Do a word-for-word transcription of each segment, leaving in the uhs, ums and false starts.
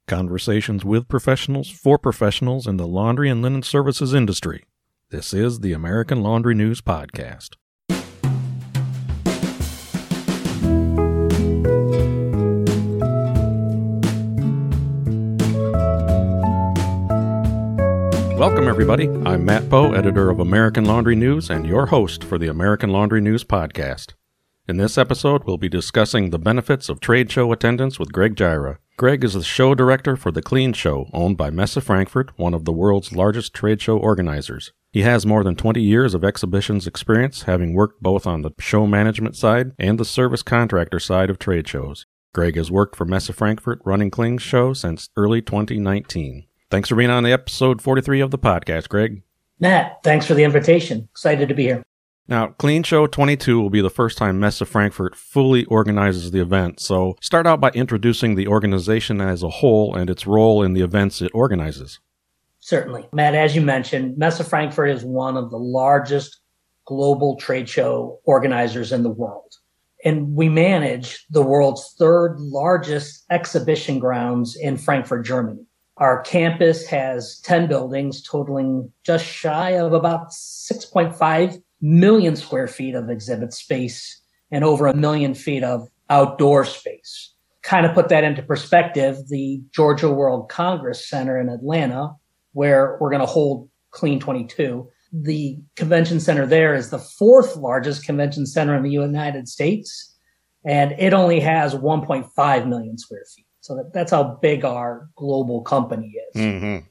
Conversations with professionals for professionals in the laundry and linen services industry. This is the American Laundry News Podcast. Welcome, everybody. I'm Matt Poe, editor of American Laundry News and your host for the American Laundry News Podcast. In this episode, we'll be discussing the benefits of trade show attendance with Greg Gyra. Greg is the show director for The Clean Show, owned by Messe Frankfurt, one of the world's largest trade show organizers. He has more than twenty years of exhibitions experience, having worked both on the show management side and the service contractor side of trade shows. Greg has worked for Messe Frankfurt running Clean Show since early twenty nineteen. Thanks for being on the episode forty-three of the podcast, Greg. Matt, thanks for the invitation. Excited to be here. Now, Clean Show twenty-two will be the first time Messe Frankfurt fully organizes the event, so start out by introducing the organization as a whole and its role in the events it organizes. Certainly. Matt, as you mentioned, Messe Frankfurt is one of the largest global trade show organizers in the world. And we manage the world's third largest exhibition grounds in Frankfurt, Germany. Our campus has ten buildings totaling just shy of about six point five million square feet of exhibit space and over a million feet of outdoor space. Kind of put that into perspective, the Georgia World Congress Center in Atlanta, where we're going to hold Clean twenty-two, the convention center there is the fourth largest convention center in the United States, and it only has one point five million square feet. So that, that's how big our global company is. Mm-hmm.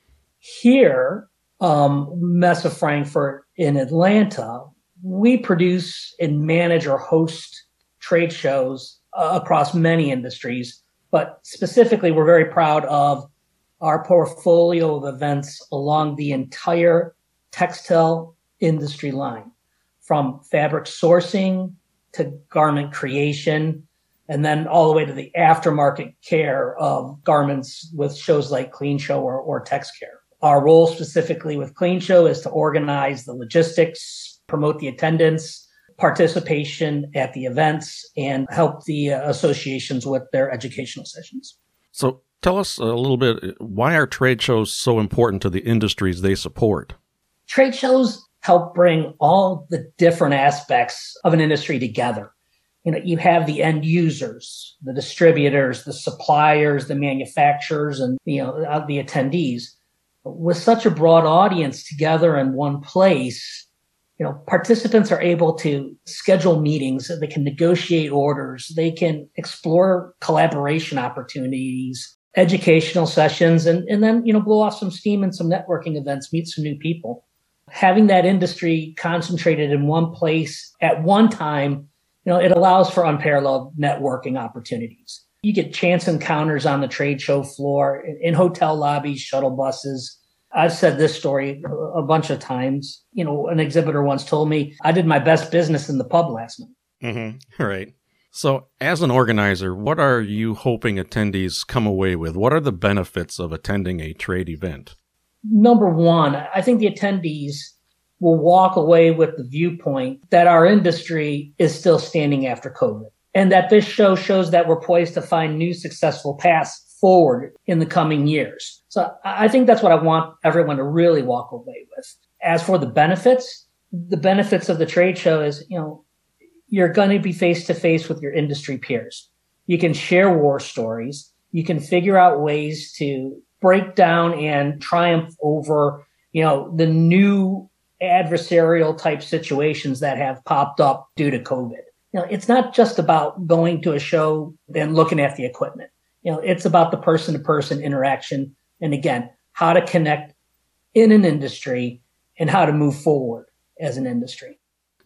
Here, um, Messe Frankfurt in Atlanta, we produce and manage or host trade shows uh, across many industries, but specifically, we're very proud of our portfolio of events along the entire textile industry line, from fabric sourcing to garment creation, and then all the way to the aftermarket care of garments with shows like Clean Show or, or TexCare. Our role specifically with Clean Show is to organize the logistics, promote the attendance, participation at the events, and help the uh, associations with their educational sessions. So tell us a little bit, why are trade shows so important to the industries they support? Trade shows help bring all the different aspects of an industry together. You know, you have the end users, the distributors, the suppliers, the manufacturers, and, you know, the attendees. With such a broad audience together in one place, you know, participants are able to schedule meetings, they can negotiate orders, they can explore collaboration opportunities, educational sessions, and, and then, you know, blow off some steam and some networking events, meet some new people. Having that industry concentrated in one place at one time, you know, it allows for unparalleled networking opportunities. You get chance encounters on the trade show floor, in, in hotel lobbies, shuttle buses. I've said this story a bunch of times. You know, an exhibitor once told me, I did my best business in the pub last night. Mm-hmm. Right. So as an organizer, what are you hoping attendees come away with? What are the benefits of attending a trade event? Number one, I think the attendees will walk away with the viewpoint that our industry is still standing after COVID, and that this show shows that we're poised to find new successful paths forward in the coming years. So I think that's what I want everyone to really walk away with. As for the benefits, the benefits of the trade show is, you know, you're going to be face to face with your industry peers. You can share war stories. You can figure out ways to break down and triumph over, you know, the new adversarial type situations that have popped up due to COVID. You know, it's not just about going to a show and looking at the equipment. You know, it's about the person to person interaction. And again, how to connect in an industry and how to move forward as an industry.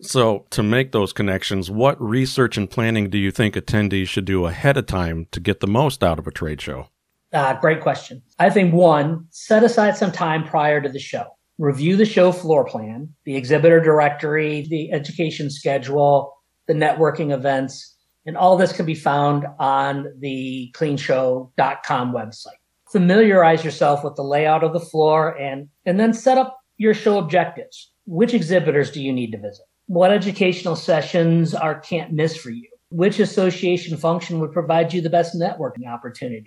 So to make those connections, what research and planning do you think attendees should do ahead of time to get the most out of a trade show? Uh, great question. I think one, set aside some time prior to the show. Review the show floor plan, the exhibitor directory, the education schedule, the networking events, and all this can be found on the clean show dot com website. Familiarize yourself with the layout of the floor and, and then set up your show objectives. Which exhibitors do you need to visit? What educational sessions are can't miss for you? Which association function would provide you the best networking opportunity?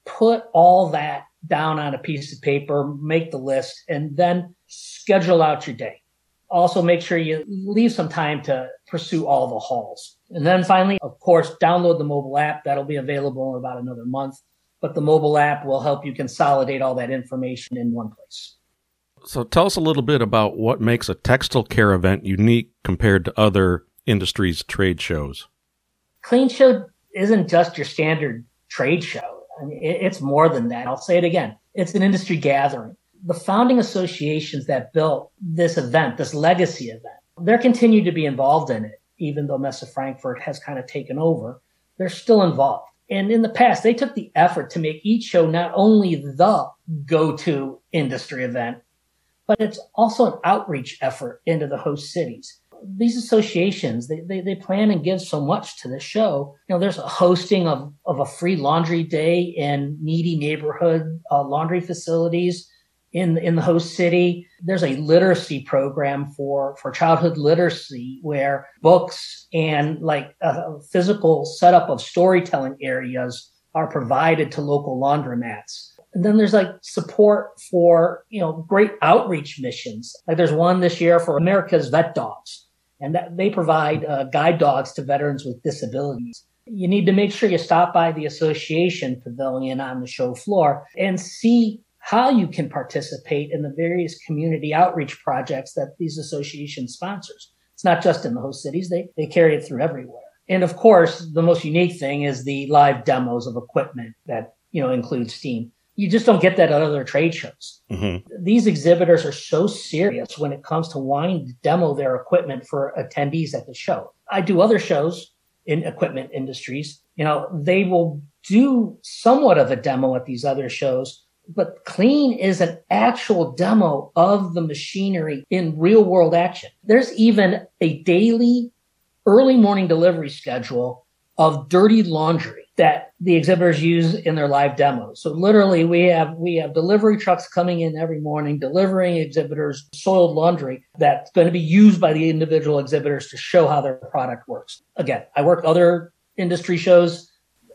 put all that down on a piece of paper, make the list, and then schedule out your day. Also, make sure you leave some time to pursue all the halls. And then finally, of course, download the mobile app. That'll be available in about another month. But the mobile app will help you consolidate all that information in one place. So tell us a little bit about what makes a textile care event unique compared to other industries' trade shows. Clean Show isn't just your standard trade show. I mean, it's more than that. I'll say it again. It's an industry gathering. The founding associations that built this event, this legacy event, they're continued to be involved in it, even though Messe Frankfurt has kind of taken over. They're still involved. And in the past, they took the effort to make each show not only the go-to industry event, but it's also an outreach effort into the host cities. These associations, they, they, they plan and give so much to the show. You know, there's a hosting of, of a free laundry day in needy neighborhood uh, laundry facilities in, in the host city. There's a literacy program for, for childhood literacy where books and like a physical setup of storytelling areas are provided to local laundromats. And then there's like support for, you know, great outreach missions. Like there's one this year for America's Vet Dogs, and that they provide uh, guide dogs to veterans with disabilities. You need to make sure you stop by the association pavilion on the show floor and see how you can participate in the various community outreach projects that these associations sponsors. It's not just in the host cities. They, they carry it through everywhere. And of course, the most unique thing is the live demos of equipment that, you know, include steam. You just don't get that at other trade shows. Mm-hmm. These exhibitors are so serious when it comes to wanting to demo their equipment for attendees at the show. I do other shows in equipment industries. You know, they will do somewhat of a demo at these other shows, but Clean is an actual demo of the machinery in real world action. There's even a daily early morning delivery schedule of dirty laundry that the exhibitors use in their live demos. So literally we have we have delivery trucks coming in every morning, delivering exhibitors soiled laundry that's going to be used by the individual exhibitors to show how their product works. Again, I work other industry shows.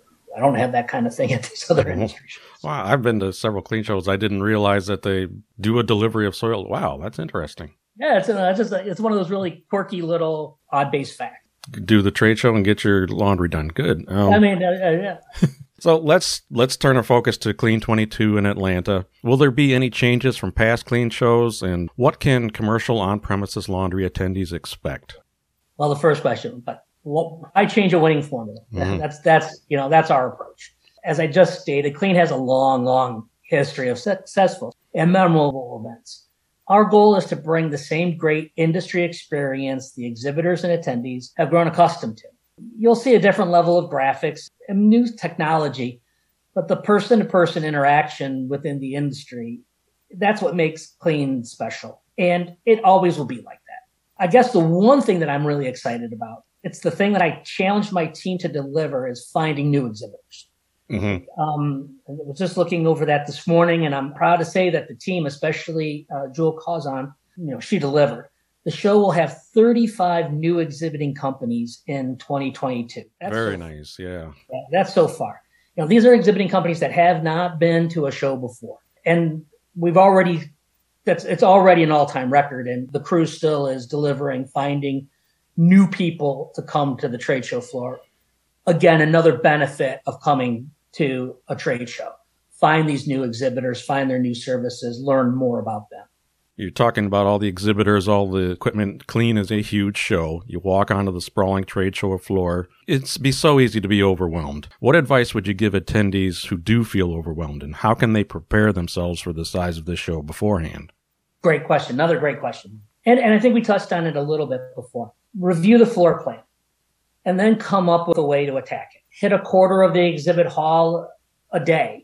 I don't have that kind of thing at these other mm-hmm. industry shows. Wow, I've been to several Clean shows. I didn't realize that they do a delivery of soil. Wow, that's interesting. Yeah, it's, a, it's just a, it's one of those really quirky little odd-based facts. Do the trade show and get your laundry done. Good. Um, I mean, uh, uh, yeah. So let's let's turn our focus to Clean twenty-two in Atlanta. Will there be any changes from past Clean shows, and what can commercial on-premises laundry attendees expect? Well, the first question, but well, I change a winning formula. Mm-hmm. That's that's you know that's our approach. As I just stated, Clean has a long, long history of successful and memorable events. Our goal is to bring the same great industry experience the exhibitors and attendees have grown accustomed to. You'll see a different level of graphics and new technology, but the person-to-person interaction within the industry, that's what makes Clean special. And it always will be like that. I guess the one thing that I'm really excited about, it's the thing that I challenged my team to deliver, is finding new exhibitors. Mm-hmm. Um, I was just looking over that this morning, and I'm proud to say that the team, especially uh, Jewel Kazan, you know, she delivered. The show will have thirty-five new exhibiting companies in twenty twenty-two. That's Very so nice, yeah. yeah. That's so far. You know, these are exhibiting companies that have not been to a show before, and we've already that's it's already an all-time record, and the crew still is delivering, finding new people to come to the trade show floor. Again, another benefit of coming to a trade show. Find these new exhibitors, find their new services, learn more about them. You're talking about all the exhibitors, all the equipment. Clean is a huge show. You walk onto the sprawling trade show floor. It'd be so easy to be overwhelmed. What advice would you give attendees who do feel overwhelmed, and how can they prepare themselves for the size of this show beforehand? Great question. Another great question. And, and I think we touched on it a little bit before. Review the floor plan and then come up with a way to attack it. Hit a quarter of the exhibit hall a day,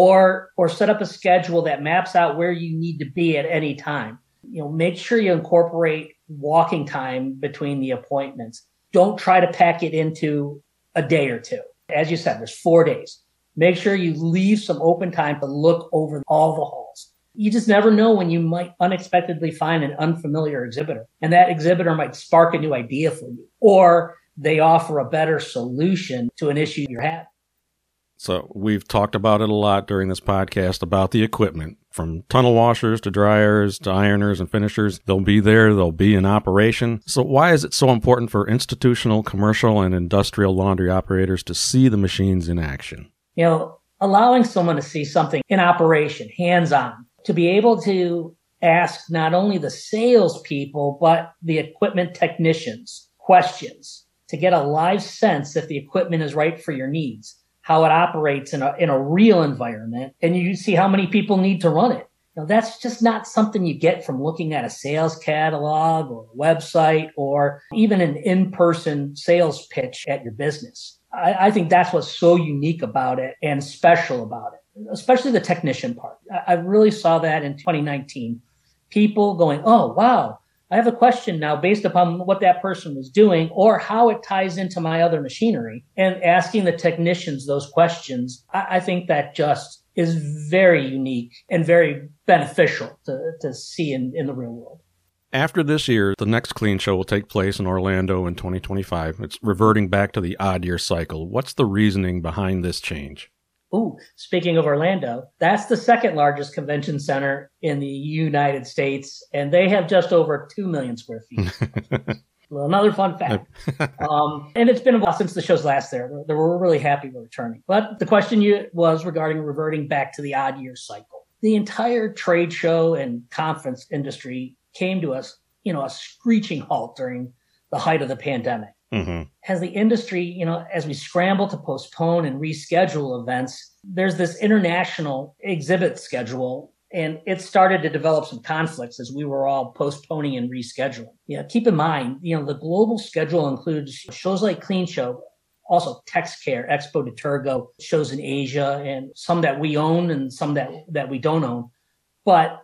or or set up a schedule that maps out where you need to be at any time. You know, make sure you incorporate walking time between the appointments. Don't try to pack it into a day or two. As you said, there's four days. Make sure you leave some open time to look over all the halls. You just never know when you might unexpectedly find an unfamiliar exhibitor, and that exhibitor might spark a new idea for you, or they offer a better solution to an issue you're having. So we've talked about it a lot during this podcast about the equipment, from tunnel washers to dryers to ironers and finishers. They'll be there. They'll be in operation. So why is it so important for institutional, commercial, and industrial laundry operators to see the machines in action? You know, allowing someone to see something in operation, hands-on, to be able to ask not only the salespeople, but the equipment technicians questions to get a live sense if the equipment is right for your needs, how it operates in a, in a real environment, and you see how many people need to run it. Now, that's just not something you get from looking at a sales catalog or a website or even an in-person sales pitch at your business. I, I think that's what's so unique about it and special about it, especially the technician part. I, I really saw that in twenty nineteen. People going, oh, wow, I have a question now based upon what that person was doing or how it ties into my other machinery, and asking the technicians those questions. I, I think that just is very unique and very beneficial to, to see in, in the real world. After this year, the next Clean Show will take place in Orlando in twenty twenty-five. It's reverting back to the odd year cycle. What's the reasoning behind this change? Ooh, speaking of Orlando, that's the second largest convention center in the United States, and they have just over two million square feet. Well, another fun fact. um, and it's been a while since the show's last there. They were really happy we're returning. But the question you, was regarding reverting back to the odd year cycle. The entire trade show and conference industry came to us, you know, a screeching halt during the height of the pandemic. Mm-hmm. As the industry, you know, as we scramble to postpone and reschedule events, there's this international exhibit schedule, and it started to develop some conflicts as we were all postponing and rescheduling. You know, keep in mind, you know, the global schedule includes shows like Clean Show, also TexCare, Expo de Turgo, shows in Asia, and some that we own and some that, that we don't own. But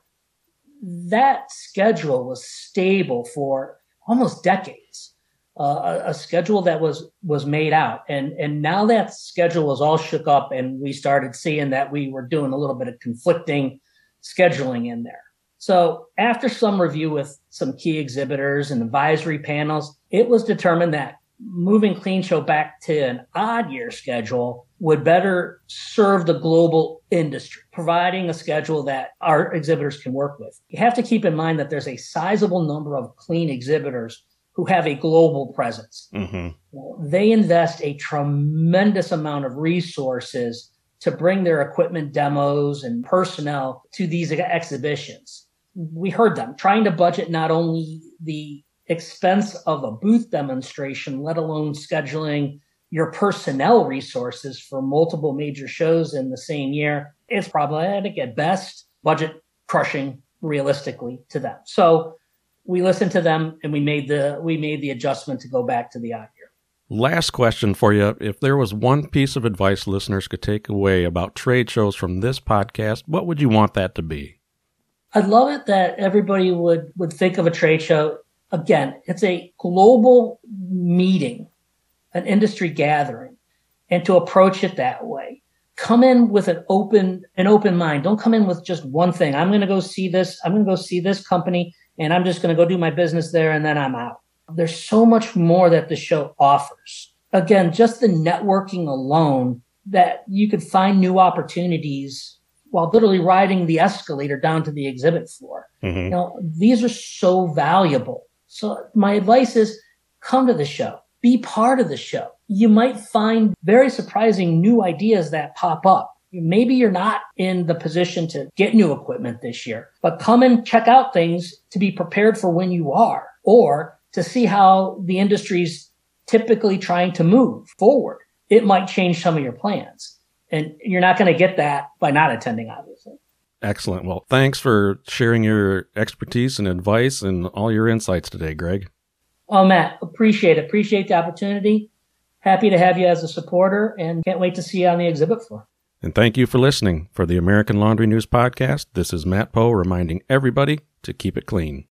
that schedule was stable for almost decades. Uh, a, a schedule that was was made out. And, and now that schedule was all shook up, and we started seeing that we were doing a little bit of conflicting scheduling in there. So after some review with some key exhibitors and advisory panels, it was determined that moving Clean Show back to an odd year schedule would better serve the global industry, providing a schedule that our exhibitors can work with. You have to keep in mind that there's a sizable number of clean exhibitors who have a global presence. Mm-hmm. Well, they invest a tremendous amount of resources to bring their equipment demos and personnel to these exhibitions. We heard them trying to budget not only the expense of a booth demonstration, let alone scheduling your personnel resources for multiple major shows in the same year. It's problematic at best, budget crushing realistically to them. So we listened to them, and we made the we made the adjustment to go back to the odd year. Last question for you. If there was one piece of advice listeners could take away about trade shows from this podcast, what would you want that to be? I'd love it that everybody would, would think of a trade show. Again, it's a global meeting, an industry gathering, and to approach it that way. Come in with an open an open mind. Don't come in with just one thing. I'm going to go see this. I'm going to go see this company, and I'm just going to go do my business there, and then I'm out. There's so much more that the show offers. Again, just the networking alone, that you could find new opportunities while literally riding the escalator down to the exhibit floor. Mm-hmm. You know, these are so valuable. So my advice is come to the show, be part of the show. You might find very surprising new ideas that pop up. Maybe you're not in the position to get new equipment this year, but come and check out things to be prepared for when you are, or to see how the industry's typically trying to move forward. It might change some of your plans, and you're not going to get that by not attending, obviously. Excellent. Well, thanks for sharing your expertise and advice and all your insights today, Greg. Oh, Matt, appreciate it. Appreciate the opportunity. Happy to have you as a supporter, and can't wait to see you on the exhibit floor. And thank you for listening. For the American Laundry News Podcast, this is Matt Poe reminding everybody to keep it clean.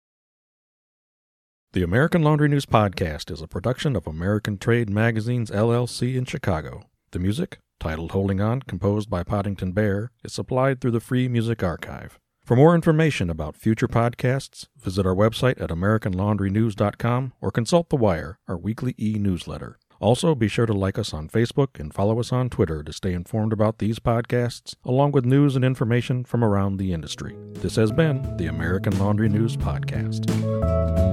The American Laundry News Podcast is a production of American Trade Magazines, L L C in Chicago. The music, titled Holding On, composed by Poddington Bear, is supplied through the Free Music Archive. For more information about future podcasts, visit our website at american laundry news dot com or consult The Wire, our weekly e-newsletter. Also, be sure to like us on Facebook and follow us on Twitter to stay informed about these podcasts, along with news and information from around the industry. This has been the American Laundry News Podcast.